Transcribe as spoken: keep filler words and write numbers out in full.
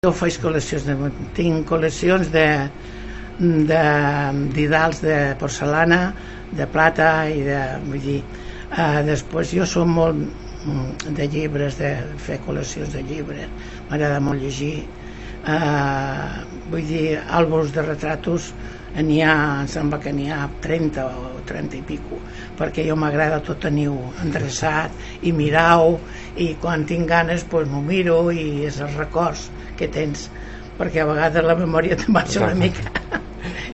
Jo faig col·leccions, de, tinc col·leccions de de didals de porcelana, de plata i de, vull dir, eh, després jo soc molt de llibres, de fer col·leccions de llibres, m'agrada molt llegir, eh, vull dir, àlbums de retratos n'hi ha, em sembla que n'hi ha trenta o trenta i pico, perquè jo m'agrada tot tenir-ho endreçat i mirar-ho, i quan tinc ganes doncs m'ho miro i és els records que tens, perquè a vegades la memòria te marxa una mica.